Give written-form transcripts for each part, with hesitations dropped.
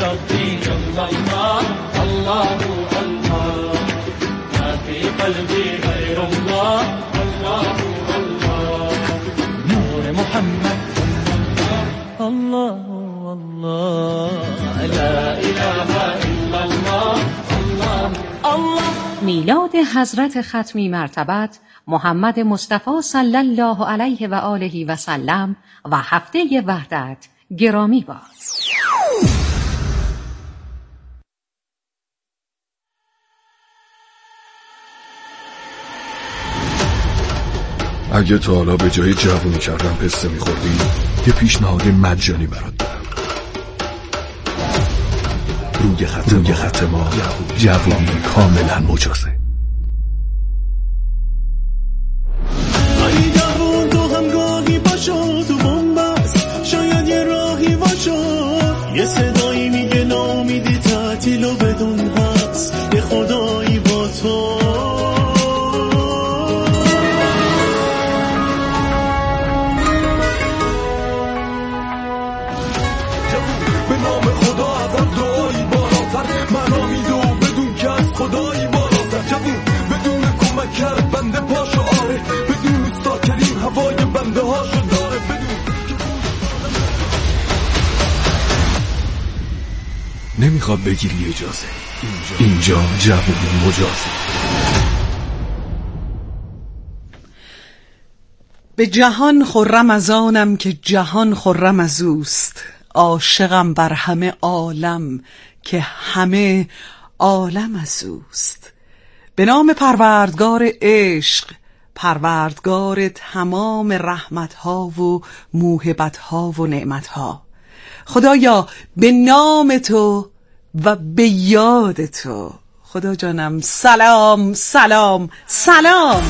ربي إلا الله الله الله ما في قلبي غير الله الله الله نور محمد الله الله لا إله إلا الله الله الله. میلاد حضرت ختمی مرتبت محمد مصطفی صلی الله علیه و آله و سلم و هفته وحدت گرامی باد. اگه تا حالا به جای جوونی کردن پسته میخوردی یه پیشنهاد مجانی برات دارم. روی خط ما جوونی کاملا مجازه. ای جوون تو هم گاهی باشو تو بنبست، شاید یه راهی باشو، یه صدایی میگه ناامیدی تعطیل و بدون هست یه خدایی با تو. به نام خدا ازم دعایی بالاتر، من آمیده و بدون که از خدایی بالاتر. جوون بدون کمک کرد بنده پاشو آره، بدون ساکرین هوای بنده هاشو داره. نمیخواد بگیری اجازه، اینجا جوون مجازه. به جهان خرم از آنم که جهان خرم از اوست، عاشقم بر همه عالم که همه عالم از اوست. به نام پروردگار عشق، پروردگار تمام رحمتها و موهبتها و نعمتها. خدایا به نام تو و به یاد تو. خدا جانم سلام سلام سلام.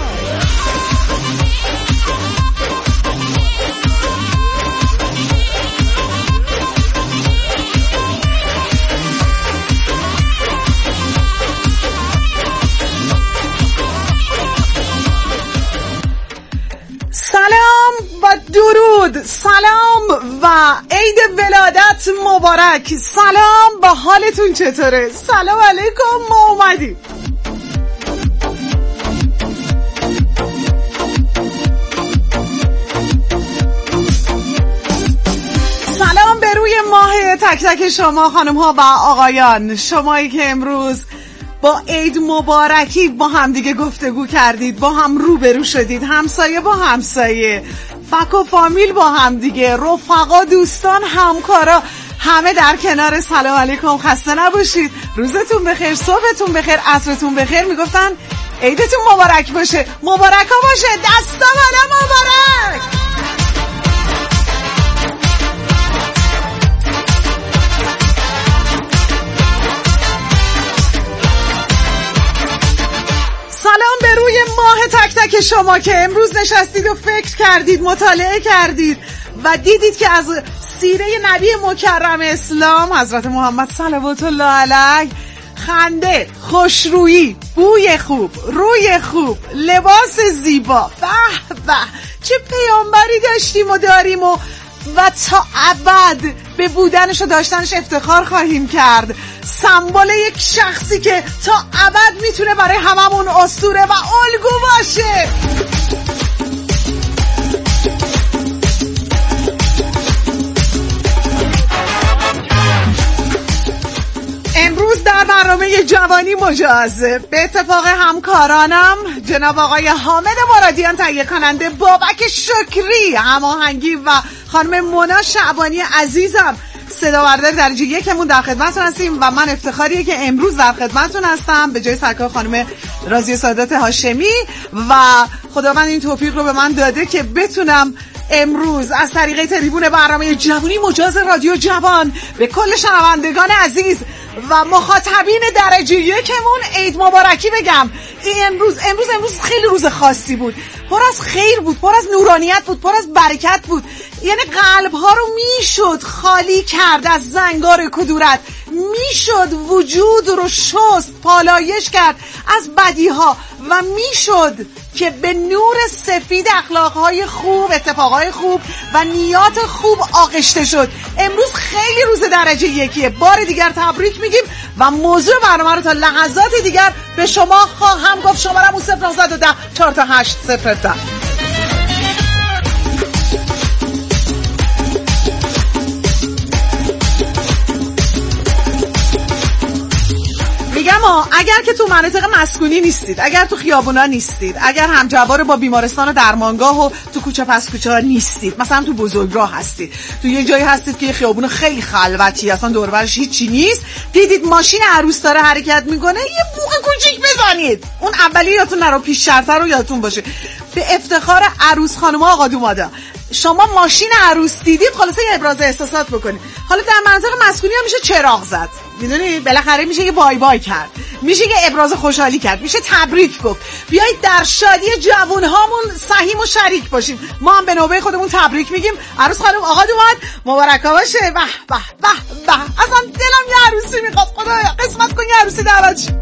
سلام و درود، سلام و عید ولادت مبارک. سلام، با حالتون چطوره؟ سلام علیکم، ما اومدیم. سلام به روی ماه تک تک شما خانم ها و آقایان، شمایی که امروز با عید مبارکی با هم دیگه گفتگو کردید، با هم روبرو شدید، همسایه با همسایه، فک و فامیل با هم دیگه، رفقا، دوستان، همکارا، همه در کنار. سلام علیکم، خسته نباشید، روزتون بخیر، صبحتون بخیر، عصرتون بخیر. میگفتن عیدتون مبارک باشه، مبارک ها باشه، دستا بالا مبارک. سلام به روی ماه تک تک شما که امروز نشستید و فکر کردید، مطالعه کردید و دیدید که از سیره نبی مکرم اسلام حضرت محمد صلوات الله علیه خنده، خوشرویی، بوی خوب، روی خوب، لباس زیبا، به به چه پیامبری داشتیم و داریم و تا ابد به بودنش و داشتنش افتخار خواهیم کرد. سمبل یک شخصی که تا ابد میتونه برای هممون اسطوره و الگو باشه. امروز در برنامه جوانی مجازه به اتفاق همکارانم جناب آقای حامد مرادیان تهیه کننده، بابک شکری هماهنگی و خانم مونا شعبانی عزیزم صدا بردار درجه یکمون در خدمتتون هستیم و من افتخاریه که امروز در خدمتتون هستم به جای سرکار خانم راضیه سادات هاشمی و خداوند این توفیق رو به من داده که بتونم امروز از طریق تریبون برنامه جوانی مجاز رادیو جوان به کل شنوندگان عزیز و مخاطبین درجه یکمون عید مبارکی بگم. امروز خیلی روز خاصی بود، پر از خیر بود، پر از نورانیت بود، پر از برکت بود. یعنی قلب ها رو میشد خالی کرد از زنگار کدورت. میشد وجود رو شست، پالایش کرد از بدیها و میشد که به نور سفید اخلاقهای خوب، اتفاقهای خوب و نیات خوب آغشته شد. امروز خیلی روز درجه یکیه. بار دیگر تبریک میگیم و موضوع برنامه رو تا لحظات دیگر به شما خواهم گفت. شمارم 0910 428 017. میگم اگر که تو مناطق مسکونی نیستید، اگر تو خیابونا نیستید، اگر همجوار با بیمارستان و درمانگاه و تو کوچه پس کوچه ها نیستید، مثلا تو بزرگراه هستید، تو یه جایی هستید که خیابون خیلی خلوتی اصلا دور و برش هیچی نیست، دیدید ماشین عروس داره حرکت میکنه، یه بوق کوچیک بزنید. اون اولی یادتون نرو، پیش شرطه رو یادتون باشه. به افتخار عروس خانوما آقا دومادا، شما ماشین عروس دیدید خلاصه یه ابراز احساسات بکنید. حالا در مناطق مسکونی هم میشه چراغ زد، میدونی بالاخره میشه یه بای بای کرد، میشه یه ابراز خوشحالی کرد، میشه تبریک گفت. بیایید در شادی جوونهامون سهیم و شریک باشیم. ما هم به نوبه خودمون تبریک میگیم. عروس خانم آقا دوماد مبارک باشه. به به به به، اصلا دلم یه عروسی میخواد. خدایا قسمت کن یه عروسی دعوت شه.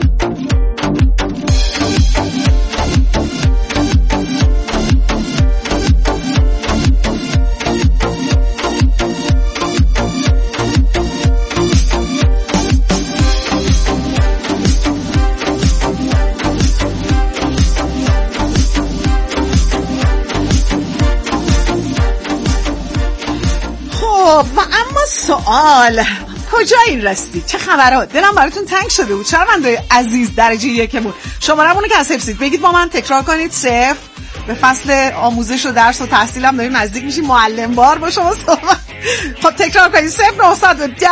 و اما سوال، کجا این رسید؟ چه خبرات؟ دلم براتون تنگ شده بود. شرمنده عزیز درجه یکمون، شمارمونو که از حفظید بگید با من تکرار کنید. 0 به فصل آموزش و درس و تحصیلم داریم نزدیک میشیم، معلم بار با شما صحبت. خب تکرار کنید. 0910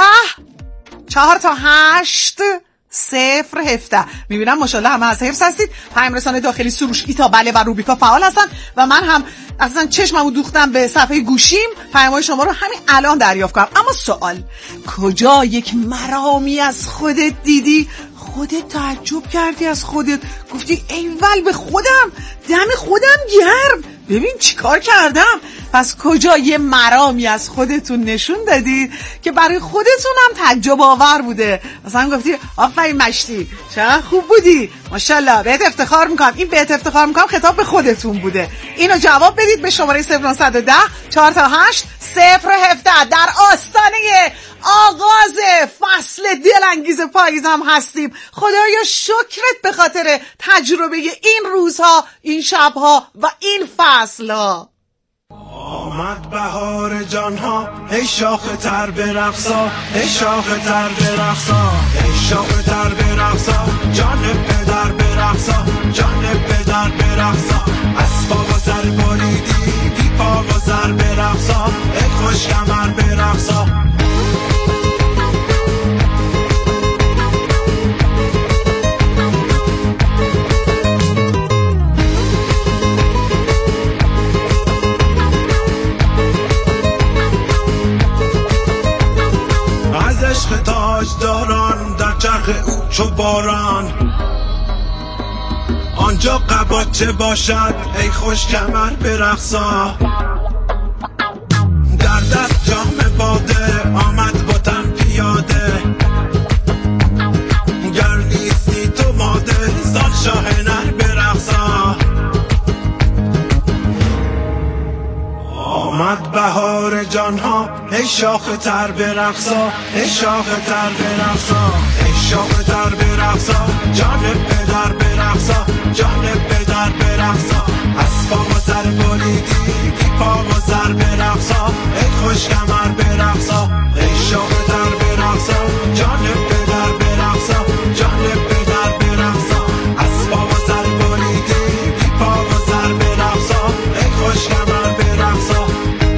428 017. میبینم ماشاءالله همه از حفظ هستید. پیام رسانه داخلی سروش ایتا بله و روبیکا فعال هستن و من هم اصلا چشممو دوختم به صفحه گوشیم پیام‌های شما رو همین الان دریافت کنم. اما سوال، کجا یک مرامی از خودت دیدی، خودت تعجب کردی از خودت، گفتی ایول به خودم، دم خودم گرم، ببین چیکار کردم؟ پس کجا یه مرامی از خودتون نشون دادید که برای خودتون هم تعجب آور بوده؟ مثلا گفتی آفرین مشتی چقدر خوب بودی، ماشاءالله بهت افتخار میکنم. این بهت افتخار میکنم خطاب به خودتون بوده. اینو جواب بدید به شماره 0910 428 017. در آستانه آغاز فصل دلانگیز پاییز هم هستیم. خدایا شکرت به خاطر تجربه این روزها، این شبها و این فصلها. آمد بهار جانها، ای شاخ تر برقصا، ای شاخ تر برقصا، ای شاخ تر برقصا، جان پدر برقصا، جان پدر برقصا. از پا و سر بریدی بی پا و سر برقصا، ای خوش کمر برقصا. عشق تاج داران در چرخ او چو باران، آنجا قباچه باشد ای خوش کمر برقصا. در دست جام باده آمد با تن پیاده، گر نیستی تو ماده زان شاه نر برقصا. آمد بهار جانها، ای شاخ تر برقصا، ای شاخ تر برقصا، ای شاخ تر برقصا، جان پدر برقصا، جان پدر برقصا. از پا و سر بریدی بی پا و سر برقصا، ای خوش کمر برقصا، ای شاخ تر برقصا، جان پدر برقصا، جان پدر برقصا. از پا و سر بریدی بی پا و سر برقصا، ای خوش کمر برقصا.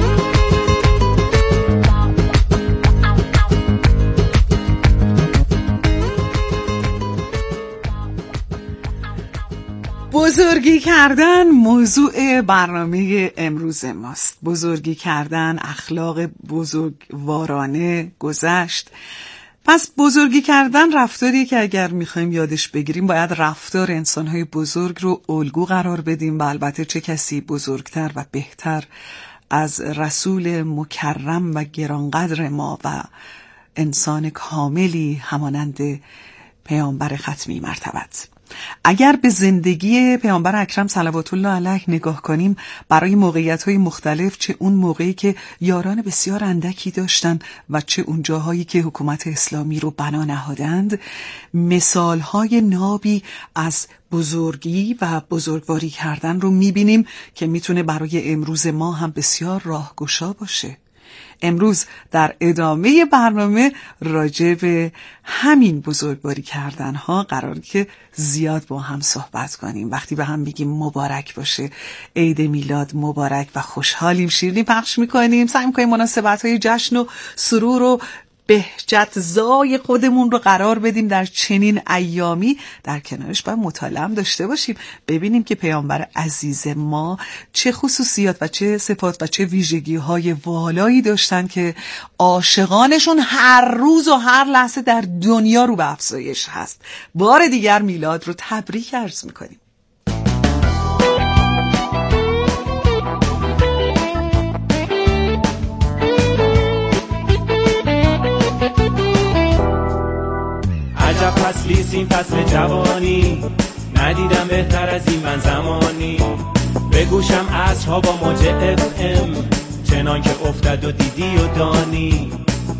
بزرگی کردن موضوع برنامه امروز ماست. بزرگی کردن، اخلاق بزرگوارانه گذشت. پس بزرگی کردن رفتاریه که اگر میخوایم یادش بگیریم باید رفتار انسانهای بزرگ رو الگو قرار بدیم و البته چه کسی بزرگتر و بهتر از رسول مکرم و گرانقدر ما و انسان کاملی همانند پیامبر ختمی مرتبت. اگر به زندگی پیامبر اکرم صلوات الله علیه نگاه کنیم، برای موقعیت‌های مختلف، چه اون موقعی که یاران بسیار اندکی داشتن و چه اون جاهایی که حکومت اسلامی رو بنا نهادند، مثال‌های نابی از بزرگی و بزرگواری کردن رو می‌بینیم که میتونه برای امروز ما هم بسیار راهگشا باشه. امروز در ادامه برنامه راجع به همین بزرگواری کردن ها قراره که زیاد با هم صحبت کنیم. وقتی به هم میگیم مبارک باشه، عید میلاد مبارک و خوشحالیم، شیرینی پخش میکنیم، سعی میکنیم مناسبت های جشن و سرور و بهجت زای خودمون رو قرار بدیم در چنین ایامی. در کنارش باید مطالعه هم داشته باشیم، ببینیم که پیامبر عزیز ما چه خصوصیات و چه صفات و چه ویژگی های والایی داشتن که عاشقانشون هر روز و هر لحظه در دنیا رو به افزایش هست. بار دیگر میلاد رو تبریک عرض میکنیم. عجب فصلیست این فصل جوانی، ندیدم بهتر از این من زمانی. به گوشم عصرها با موج FM، چنان که افتد و دیدی و دانی.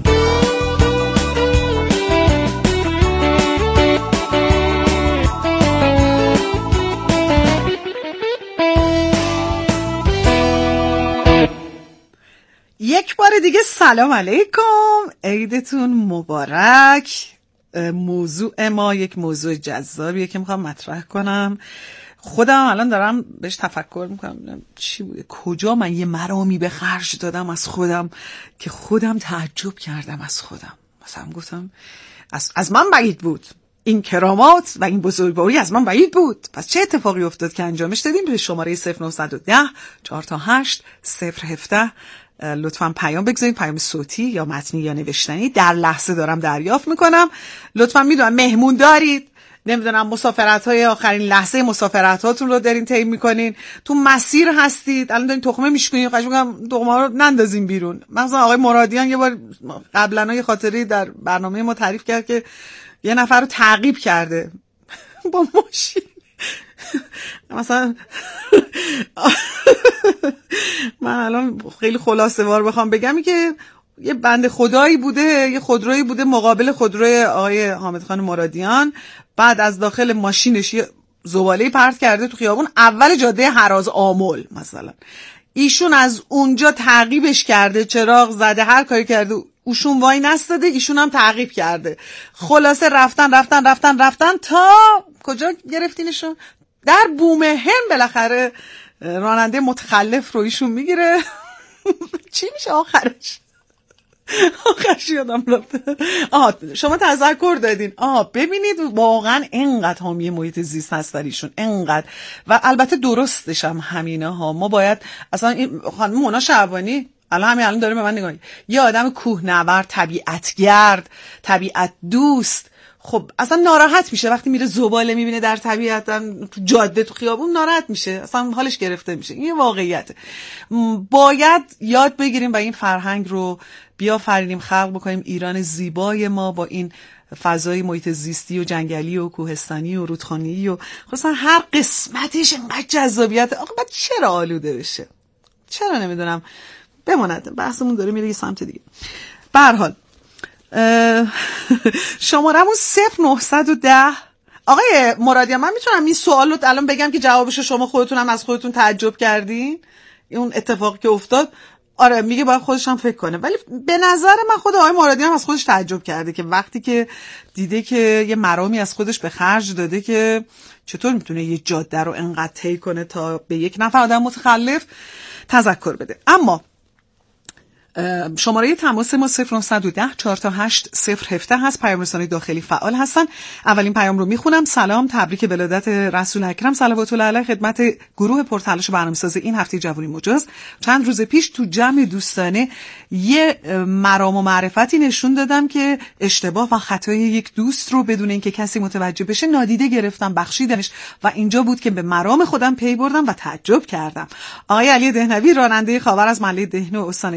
یک بار دیگه سلام علیکم، عیدتون مبارک. موضوع ما یک موضوع جذابیه که میخوام مطرح کنم. خودم الان دارم بهش تفکر میکنم چی بوده، کجا من یه مرامی به خرج دادم از خودم که خودم تعجب کردم از خودم. مثلا گفتم از من بعید بود این کرامات و این بزرگواری، از من بعید بود. پس چه اتفاقی افتاد که انجامش دادیم؟ به شماره 0910 428 017 لطفاً پیام بگذارید، پیام صوتی یا متنی یا نوشتنی، در لحظه دارم دریافت میکنم. لطفاً میدونم مهمون دارید، نمیدونم مسافرت‌های آخرین لحظه مسافرتاتون رو دارین طی میکنین، تو مسیر هستید، الان دارین تخمه میشکنین، خواهش میکنم تخمه رو نندازین بیرون. مثلا آقای مرادیان یه بار قبلا یه خاطری در برنامه ما تعریف کرد که یه نفر رو تعقیب کرده با ماشین. مثلا من الان خیلی خلاصه وار بخوام بگم که یه بند خدایی بوده، یه خودرویی بوده مقابل خودروی آقای حامد خان مرادیان، بعد از داخل ماشینش یه زباله پرت کرده تو خیابون اول جاده هراز آمل. مثلا ایشون از اونجا تعقیبش کرده، چراغ زده، هر کاری کرده، اوشون وای نستاده، ایشون هم تعقیب کرده. خلاصه رفتن تا کجا گرفتینشون؟ در بومهن بالاخره راننده متخلف رو ایشون میگیره. چی میشه آخرش یادم رفته. شما تذکر دادین. ببینید واقعا انقدر حامی محیط زیست هست در ایشون، انقدر. و البته درستش هم همینه ها. ما باید اصلا این خانم مونا شعبانی الان داره به من نگاه، یه آدم کوهنورد، طبیعتگرد، طبیعت دوست، خب اصلا ناراحت میشه وقتی میره زباله میبینه در طبیعت، تو جاده، تو خیابون ناراحت میشه، اصلا حالش گرفته میشه. این واقعیته. باید یاد بگیریم و این فرهنگ رو بیافرینیم، خلق بکنیم. ایران زیبای ما با این فضای محیط زیستی و جنگلی و کوهستانی و رودخانه‌ای و خصوصا هر قسمتش اینقدر جذابیت. آخه بعد چرا آلوده بشه؟ چرا نمیدونم بماند. بحثمون داره میره یه سمت دیگه. به هر حال شمارمون 0910. آقای مرادیان، من میتونم این سوال رو الان بگم که جوابشو شما خودتون هم از خودتون تعجب کردین؟ اون اتفاقی که افتاد، آره میگه باید خودش هم فکر کنه، ولی به نظر من خود آقای مرادیان هم از خودش تعجب کرده که وقتی که دیده که یه مرامی از خودش به خرج داده که چطور میتونه یه جاده رو انقدر طی کنه تا به یک نفر آدم متخلف تذکر بده. اما شماره تماس ما 0910 428 017 هست. پیام رسانی داخلی فعال هستن. اولین پیام رو میخونم. سلام، تبریک ولادت رسول اکرم صلوات الله علیه خدمت گروه پرتلاش برنامه‌ساز این هفته جوانی مجاز. چند روز پیش تو جمع دوستانه یه مرام و معرفتی نشون دادم که اشتباه و خطای یک دوست رو بدون اینکه کسی متوجه بشه نادیده گرفتم، بخشیدمش و اینجا بود که به مرام خودم پی بردم و تعجب کردم. آقای علی دهنوی، راننده خاور از محله دهنه و استان اصفهان،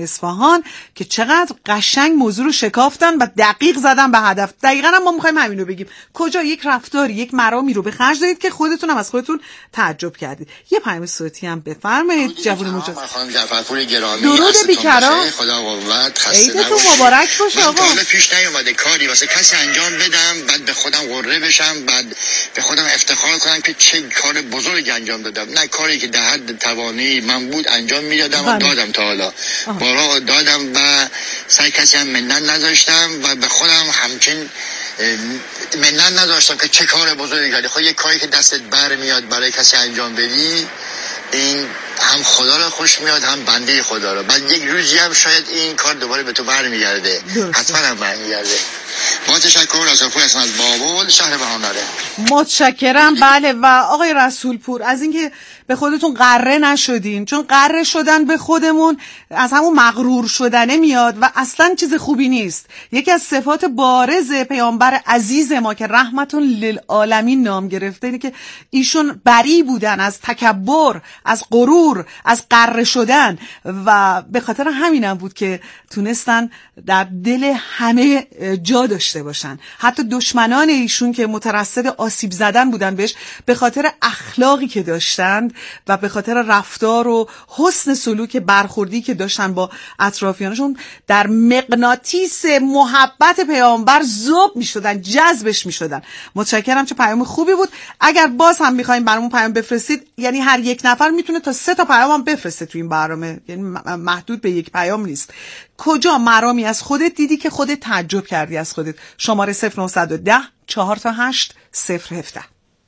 الان که چقدر قشنگ موضوع رو شکافتن و دقیق زدن به هدف. دقیقاً هم ما می‌خوایم همین رو بگیم. کجا یک رفتاری، یک مرامی رو به خرج دادید که خودتون هم از خودتون تعجب کردید. یه پیام صوتی هم بفرمایید جوون مجاز. خانم جعفرپور گرامی، درود بیکران، خدا قوت، خسته عیدتون نباشید. مبارک باشه آقا. من پیش نیومده کاری واسه کسی انجام بدم بعد به خودم غره بشم، بعد به خودم افتخار کنم که چه کار بزرگی انجام دادم. نه کاری که در حد توانی من بود انجام میدادم و دادم تا حالا بارا دادم و سعی کسی هم منت نذاشتم و به خودم همچین منت نذاشتم که چه کار بزرگی کردی. خب یه کاری که دستت بر میاد برای کسی انجام بدی، این هم خدا رو خوش میاد هم بنده خدا رو. بعد یک روزی هم شاید این کار دوباره به تو برمیگرده، حتما هم برمیگرده. با تشکر رسولپور هستم از بابل شهر بهاناره. متشکرم. بله و آقای رسولپور از اینکه به خودتون غره نشدین، چون غره شدن به خودمون از همون مغرور شدنه میاد و اصلا چیز خوبی نیست. یکی از صفات بارز پیامبر عزیز ما که رحمتون للعالمین نام گرفته اینه که ایشون بری بودن از تکبر، از غرور، از غره شدن و به خاطر همینم بود که تونستن در دل همه جا داشته باشن. حتی دشمنان ایشون که مترصد آسیب زدن بودن بهش به خاطر اخلاقی که داشتند و به خاطر رفتار و حسن سلوک برخوردی که داشتن با اطرافیانشون در مغناطیس محبت پیامبر ذوب میشدن، جذبش میشدن. متشکرم، چه پیام خوبی بود. اگر باز هم میخواین برامون پیام بفرستید، یعنی هر یک نفر میتونه تا 3 تا پیام هم بفرسته تو این برنامه، یعنی محدود به یک پیام نیست. کجا مرامی از خودت دیدی که خودت تعجب کردی از خودت؟ شماره 0910 4 تا 8 017.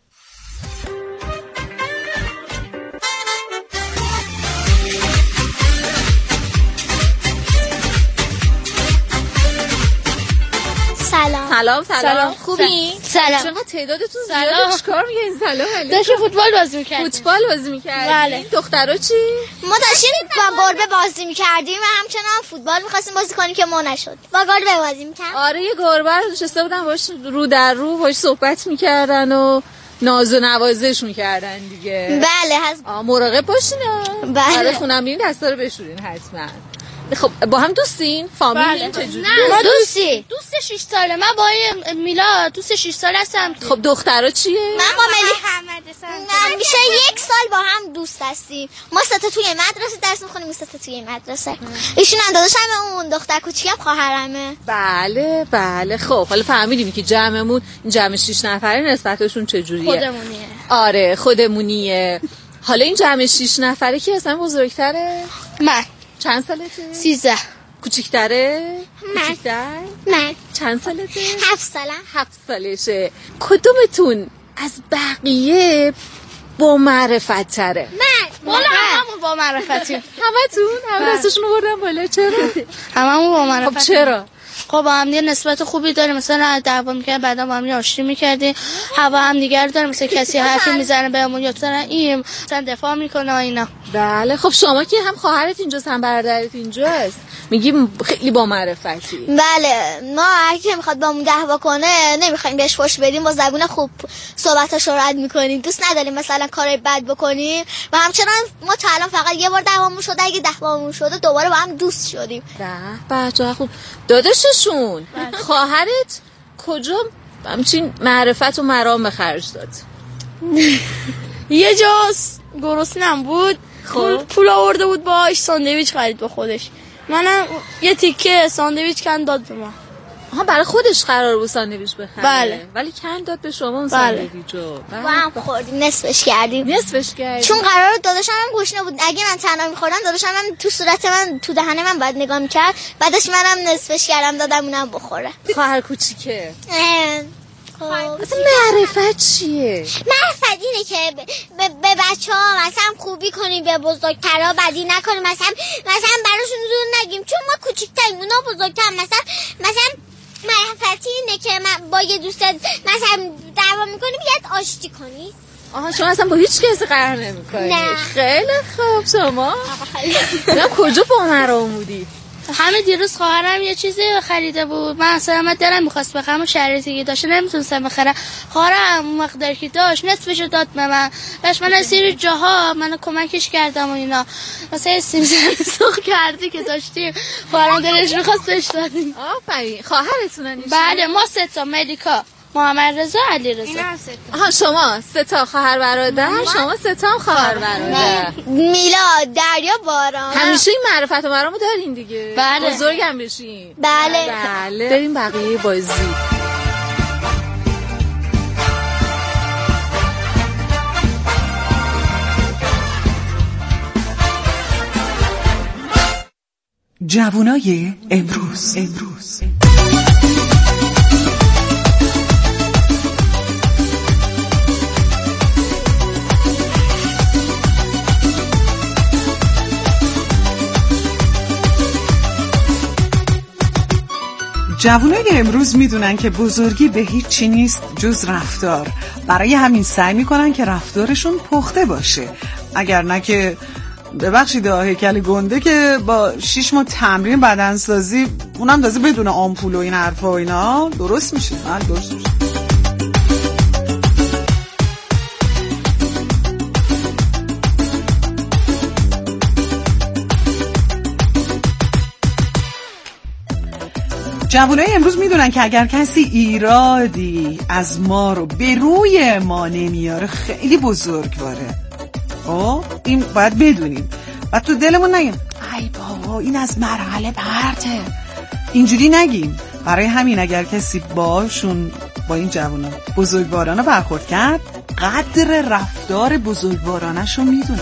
سلام. خوبی؟ سلام. چقدر تعدادتون زیاده، چیکار می‌کنین؟ سلام علیکم. داشتیم فوتبال بازی می‌کردیم. فوتبال بازی می‌کردین؟ بله. دخترا چی؟ ما داشتیم با گربه بازی می‌کردیم و همچنان فوتبال می‌خواستیم بازی کنیم که ما نشد. با گربه بازی می‌کردیم. آره، یه گربه رو نشسته بودن باش رو در رو باش صحبت می‌کردن و ناز و نوازش می‌کردن دیگه. بله هست. مراقب باشین. بله. آره، خونم میرین دستا رو بشورین حتما. خب با هم دوستین؟ فامیلین؟ بله. چجوری؟ ما دوست 6 ساله. من با میلاد دوست 6 ساله هستم. خب دخترا چیه؟ من با ملی میشه 1 سال با هم دوست هستیم. ما 3 تا توی مدرسه درس می‌خونیم، 3 تا توی مدرسه. ایشون هم داداشم، اون دختر کوچیکم خواهرمه. بله. خب حالا فهمیدیم که جمعمون جمع 6 نفره نسبتشون چجوریه؟ خودمونیه. آره خودمونیه. حالا این جمع 6 نفره کی اصلا بزرگتره؟ من. چند سالته؟ 13. کوچیک‌تره؟ من. چند سالته؟ 7 سالم. 7 سالشه. کدومتون از بقیه با معرفت تره؟ من. والا هممون با معرفتیم. همه دستشون بردن بالا. چرا؟ هممون با معرفتیم. خب چرا؟ خب با هم دیگه نسبت خوبی داریم، مثلا دعوا می‌کردیم بعدا با هم آشتی می‌کردیم، هوا هم دیگه رو داریم، مثلا کسی حرفی میزنه بهمون یا مثلا دفاع میکنه و اینا. بله. خب شما که هم خواهرت اینجاست هم برادرت اینجاست، میگیم خیلی با معرفتی. بله، ما هر کی میخواد با همون دعوا کنه نمیخوایم بهش فحش بدیم، با زبون خوب صحبتاشو رد میکنیم، دوست نداریم مثلا کارای بد بکنیم و همچنان ما تا الان فقط یه بار دعوامون شده، اگه دعوامون شده دوباره با هم دوست شدیم. بچه‌ها خوب. داداششون خواهرت کجا همچین معرفت و مرام به خرج داد؟ یه جاست گرسنه‌ام بود، پول آورده بود باهاش ساندویچ خرید با خودش، منم یه تیکه ساندویچ کن داد به من. برای خودش قرار بود ساندویچ بخره. بله. ولی کن داد به شما اون بله. ساندویچو. با هم خوردیم، نصفش کردیم. چون قرار داداشم هم گوشنه بود، اگه من تنها می‌خوردم داداشم هم تو صورت من تو دهن من بعد نگاه می‌کرد، بعدش منم نصفش کردم دادم اونم بخوره. خواهر کوچیکه. اصلا معرفت چیه؟ معرفت اینه که به بچه‌ها مثلا خوبی کنیم، به بزرگترها بدی نکنیم، مثلا براشون زور نگیم، چون ما کوچیک‌تریم اونا بزرگترن. مثلا معرفتی اینه که من با یه دوستت مثلا دعوا می‌کنی بیاد آشتی کنی. شما اصلا با هیچ کسی قرار نمی‌کنی؟ نه. خیلی خوب. شما؟ نه کجا با مرام بودی؟ همه دیروز خواهرم یه چیزی خریده بود، من اصلا من دلم می‌خواست بخرم و شرایطی که داشت نمیتونستم بخرم. خواهرم مقداری که داشت نصفشو داد به من. من از سری جاها منو کمکش کردم و اینا. مثلا سیم سوخت کردی که داشتیم خواهرم دلش می‌خواست بهش دادیم. آفرین. خواهرتونن؟ بله ما 3 تا ملیکا، محمد رضا، علی رضا. آها شما 3 تا خواهر برادر، شما 3 تا هم خواهر برادر. میلاد، دریا، باران. همیشه این معرفت و مرامو دارین دیگه. بله. بزرگم بشین. بله. بله. بریم بقیه بازی. جوانای امروز. جوانای امروز میدونن که بزرگی به هیچ چی نیست جز رفتار. برای همین سعی میکنن که رفتارشون پخته باشه. اگر نه که ببخشید هیکل گنده که با 6 ماه تمرین بدنسازی، اونم تازه بدون آمپول و این حرفا و اینا، درست میشه. درست میشه. جوانای امروز میدونن که اگر کسی ایرادی از ما رو به روی ما نمیاره خیلی بزرگواره. این باید بدونیم و تو دلمون نگیم ای بابا این از مرحله پرته، اینجوری نگیم. برای همین اگر کسی باشون با این جوانا بزرگوارانه برخورد کرد، قدر رفتار بزرگوارانش رو میدونه.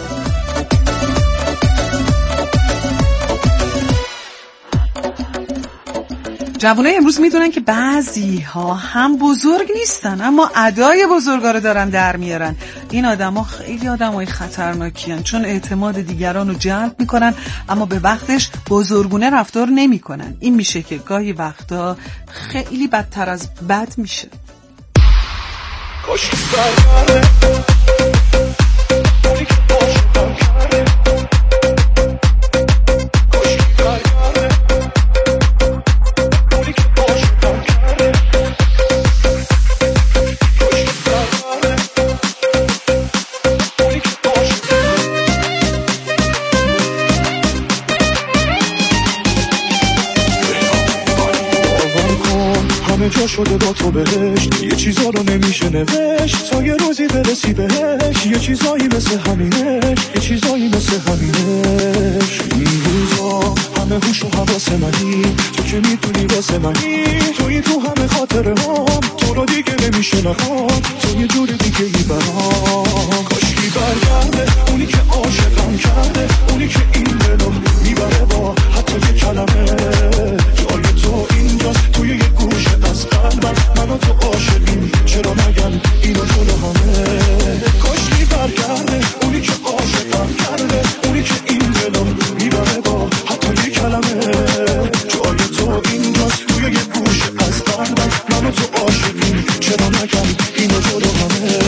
جوانای امروز میدونن که بعضی ها هم بزرگ نیستن اما ادای بزرگا رو دارن در میارن. این آدما خیلی آدمای خطرناکیان، چون اعتماد دیگران رو جلب میکنن اما به وقتش بزرگونه رفتار نمیکنن. این میشه که گاهی وقتا خیلی بدتر از بد میشه. جا شده با تو بهشت، یه چیزا رو نمیشه نوشت تا یه روزی برسی بهش. یه چیزایی مثل همینش، یه چیزایی مثل همینش. این روزا همه هوش و حواس منی، تو که میتونی واسه منی، توی تو همه خاطره هم، تو رو دیگه نمیشه نخوام، تو یه جور دیگه ای برام. کاشکی برگرده اونی که عاشقم کرده، اونی که این دلو میبره با حتی یه کلمه. جای تو اینجاست توی یه گوشه از قلبم، منو تو عاشقیم چرا نگم اینو جلو همه. کاشکی برگرده اونی که عاشقم کرده، اونی که این دلو میبره با حتی یه کلمه. جای تو اینجاست توی یه گوشه از قلبم، منو تو عاشقیم چرا نگم اینو جلو همه.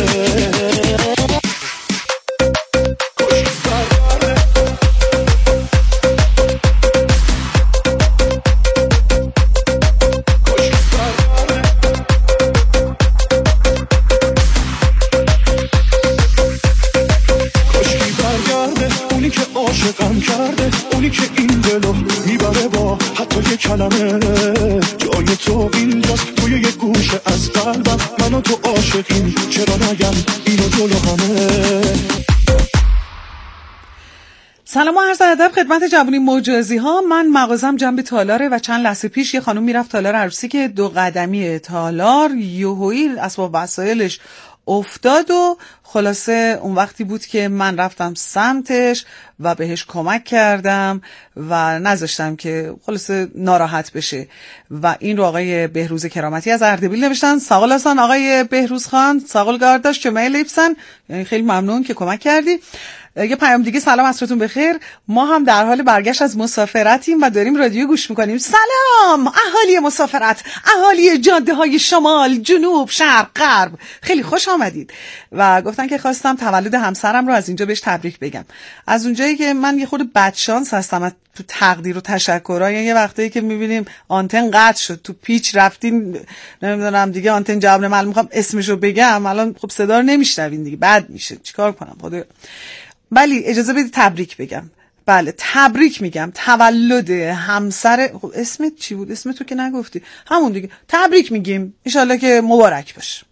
کلمه. جای تو اینجاست توی یه گوشه از قلبم، منو تو عاشقیم چرا نگم اینو جلو همه. سلام و عرض ادب خدمت جوانی مجازی ها. من مغازم جنب تالاره و چند لحظه پیش یه خانم میرفت تالار عروسی که 2 قدمی تالار یهویی اسباب وسایلش افتاد و خلاصه اون وقتی بود که من رفتم سمتش و بهش کمک کردم و نذاشتم که خلاصه ناراحت بشه. و این رو آقای بهروز کرامتی از اردبیل نوشتن. ساقل هستن آقای بهروز خان، ساقل گارداش که میل ایپسن، یعنی خیلی ممنون که کمک کردی. یه پیام دیگه. سلام عصرتون بخیر، ما هم در حال برگشت از مسافرتیم و داریم رادیو گوش میکنیم. سلام اهالی مسافرت، اهالی جاده های شمال، جنوب، شرق، غرب، خیلی خوش آمدید. و گفتن که خواستم تولد همسرم رو از اینجا بهش تبریک بگم. از اونجایی که من یه خود بدشانس هستم تو تقدیر و تشکرها، یعنی یه وقتایی که میبینیم آنتن قطع شد، تو پیچ رفتین نمیدونم دیگه آنتن جواب نمیده، میخوام اسمشو بگم الان خب صدا رو نمیشنوین دیگه، بد میشه، چیکار کنم خدا. ولی اجازه بدید تبریک بگم. بله تبریک میگم، تولد همسر. خب اسمت چی بود؟ اسمت تو که نگفتی. همون دیگه تبریک میگیم، انشالله که مبارک باشه.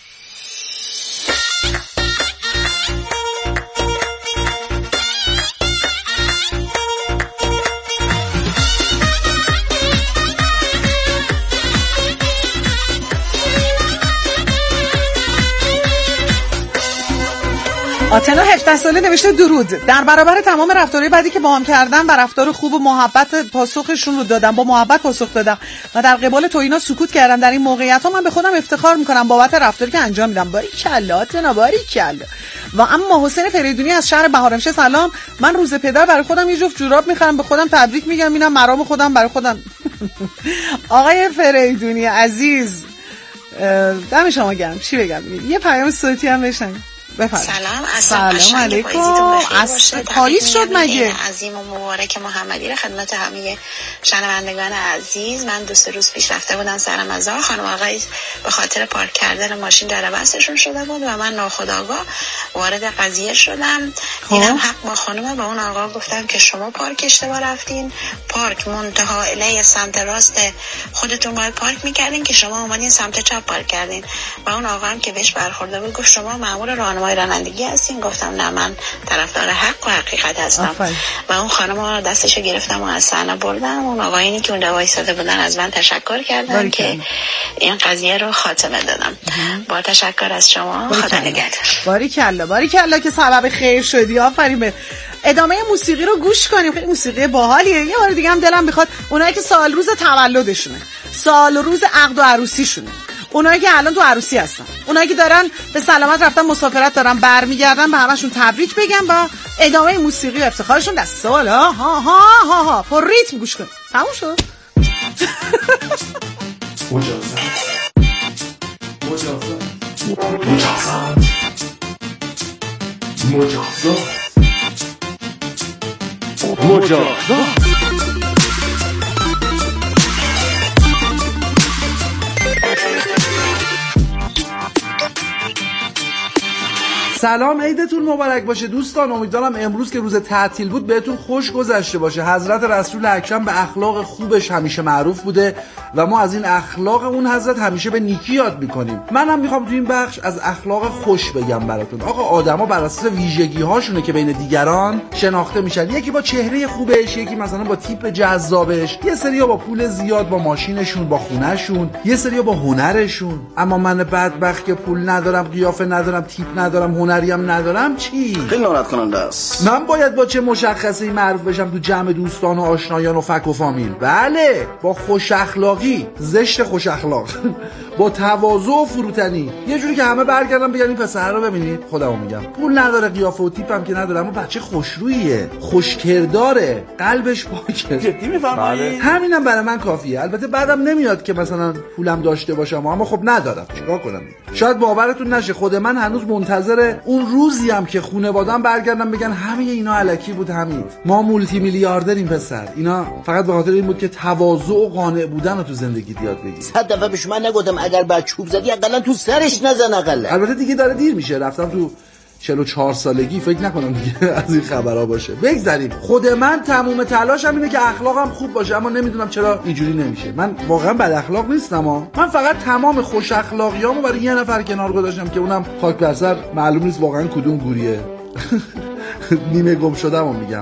آتنا 17 ساله نوشته درود. در برابر تمام رفتارهای بعدی که با هم کردم و رفتار خوب و محبت پاسخشون رو دادم، با محبت پاسخ دادم و در قبال تو اینا سکوت کردم، در این موقعیت ها من به خودم افتخار میکنم بابت رفتاری که انجام میدم. باریکلا آتنا، باریکلا. و اما حسین فریدونی از شهر بهارمشه، سلام، من روز پدر برای خودم یه جفت جوراب میخرم، به خودم تبریک میگم، اینم مرام خودم برای خودم. آقای فریدونی عزیز دم شما گرم. چی بگم؟ یه پیام صوتی هم بشنویم. سلام علیکم. از پاییز شد مگه؟ عظیم و مبارک محمدی را خدمت همه شنوندگان عزیز. من 2 روز پیش رفته بودم سر مزار، خانم آقای به خاطر پارک کردن ماشین در بسشون شده بود و من ناخودآگاه وارد قضیه شدم. دیدم حق با خانم، با اون آقا گفتم که شما پارک اشتباه رفتین، پارک منتها الیه سمت راست خودتون باید پارک میکردین که شما اومدین سمت چپ پارک کردین. و اون آقا هم که بهش برخورده بود گفت شما مأمور راهنمای رانندگی هستین؟ گفتم نه، من طرفدار حق و حقیقت هستم. و اون خانم دستشو گرفتم و از صحنه بردم. اون آقایونی که اون وایساده بودن از من تشکر کردن که این قضیه رو خاتمه دادم. با تشکر از شما، خدا نگهدار. باریکلا باریکلا که سبب خیر شدی. آفرین. ادامه موسیقی رو گوش کنیم، خیلی موسیقی باحالیه. یه بار دیگه هم دلم میخواد اونایی که سال روز تولدشونه، سال روز عقد و عروسیشونه، اونایی که الان تو عروسی هستن، اونایی که دارن به سلامت رفتن مسافرت دارن برمیگردن، به همشون تبریک بگم با ادامه موسیقی و افتخارشون. دست سوال ها ها ها ها ها پر ریتم گوش کن. تموم شد. مجازات مجازات مجازات مجازات مجازات. سلام، عیدتون مبارک باشه دوستان. امیدوارم امروز که روز تعطیل بود بهتون خوش گذشته باشه. حضرت رسول اکرم به اخلاق خوبش همیشه معروف بوده و ما از این اخلاق اون حضرت همیشه به نیکی یاد میکنیم. منم میخوام تو این بخش از اخلاق خوش بگم براتون. آقا آدما بر اساس ویژگی هاشونه که بین دیگران شناخته میشن. یکی با چهره خوبش، یکی مثلا با تیپ جذابش، یه سریا با پول زیاد، با ماشینشون، با خونهشون، یه سریا با هنرشون. اما من بدبخت که پول ندارم، قیافه ندارم، تیپ ندارم، هنریم ندارم، چی؟ خیلی ناراحت کننده است. من باید با چه مشخصه‌ای معروف بشم تو جمع دوستان و آشنایان و فک و فامیل؟ بله، با خوش اخلاقی، زشت خوش اخلاق، با تواضع و فروتنی، یه جوری که همه برگردن بگن این پسر رو ببینید. خودمو میگم پول نداره، قیافه و تیپم که نداره، اما بچه خوشرویه، خوشکرداره، قلبش پاکه. جدی میفرمایید؟ همینم برای من کافیه. البته بعدم نمیاد که مثلا پولم داشته باشم، اما خب ندارم، چیکار کنم؟ شاید باورتون نشه خود من هنوز منتظر اون روزیم که خانواده‌ام برگردن بگن همه اینا الکی بود حمید، ما مولتی میلیاردریم پسر. اینا فقط به خاطر این بود که تواضع و قانع بودن رو تو زندگی یاد بگیری. 100 دفعه بهش من نگفتم اگر بعد چوب زدی حداقل تو سرش نزن اقل. البته دیگه داره دیر میشه، رفتم تو 44 سالگی، فکر نکنم دیگه از این خبرها باشه. بگذاریم. خود من تمام تلاشم اینه که اخلاقم خوب باشه، اما نمیدونم چرا اینجوری نمیشه. من واقعا بد اخلاق نیستم من فقط تمام خوش اخلاقیامو برای یه نفر کنار گذاشتم که اونم خاک بر سر، معلوم نیست واقعا کدوم گوریه. نیمه گم شدمو میگم. شما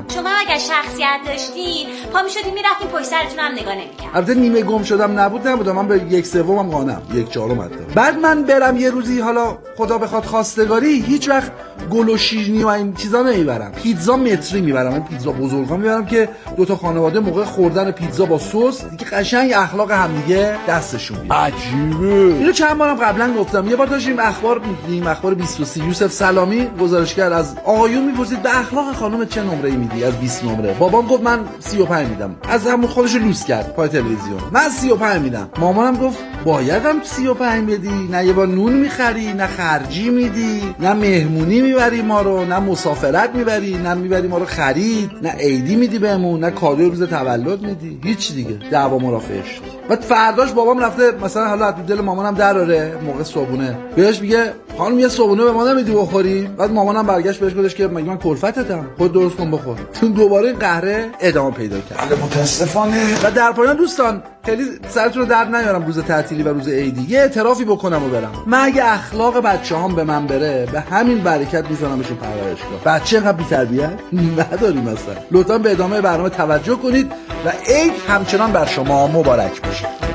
اگر شخصیت داشتین پا میشدین میرفتین پشت سرتون هم نگاه نمی‌کردین. البته نیمه گم شدم نبودم، من به 1/3 قانعم، 1/4 حتی. بعد من برم یه روزی حالا خدا بخواد خواستگاری، هیچ وقت گل و شیرینی و این چیزا نمیبرم، پیتزا متری میبرم، من پیتزا بزرگا میبرم که دو تا خانواده موقع خوردن پیتزا با سس دیگه قشنگ اخلاق همدیگه دستشون میاد. عجیبه. اینو چند بارم قبلا گفتم. یه بار داشتیم اخبار میدیم، اخبار 23 یوسف سلامی گزارشگر از آقایون میپرسید به اخلاق خانم چه نمره میدی از 20 نمره. بابام گفت من 35 میدم. از همون خودش لوس کرد پای تلویزیون. من 35 میدم. مامانم گفت بایدم 35 بدی، نه یه بار نون میخری، نه خرجی میدی، نه مهمونی میبری ما رو، نه مسافرت میبری، نه میبری ما رو خرید، نه عیدی میدی بهمون، نه کادوی روز تولد میدی، هیچ دیگه. دعوا مرافعه شد. بعد فرداش بابام رفته مثلا حالا از دل مامانم دراره موقع صبحونه بهش میگه خانم یه صبحونه به ما نمیدی بخوریم. بعد مامانم برگشت بهش گفتش که مگه من کلفتتم، خود درست کن بخور. چون دوباره قهره ادامه پیدا کرد. متاسفانه. و در پایان دوستان خیلی سرتون رو درد نیارم روز تعطیلی و روز عیدی، یه اعترافی بکنم و برم. من اگه اخلاق بچه‌هام به من بره به همین برکت میذارمشون پرورشگاه. بچه اینقدر بی‌تربیت نداریم اصلا. لطفاً به ادامه برنامه توجه کنید و عید همچنان بر شما مبارک باشه.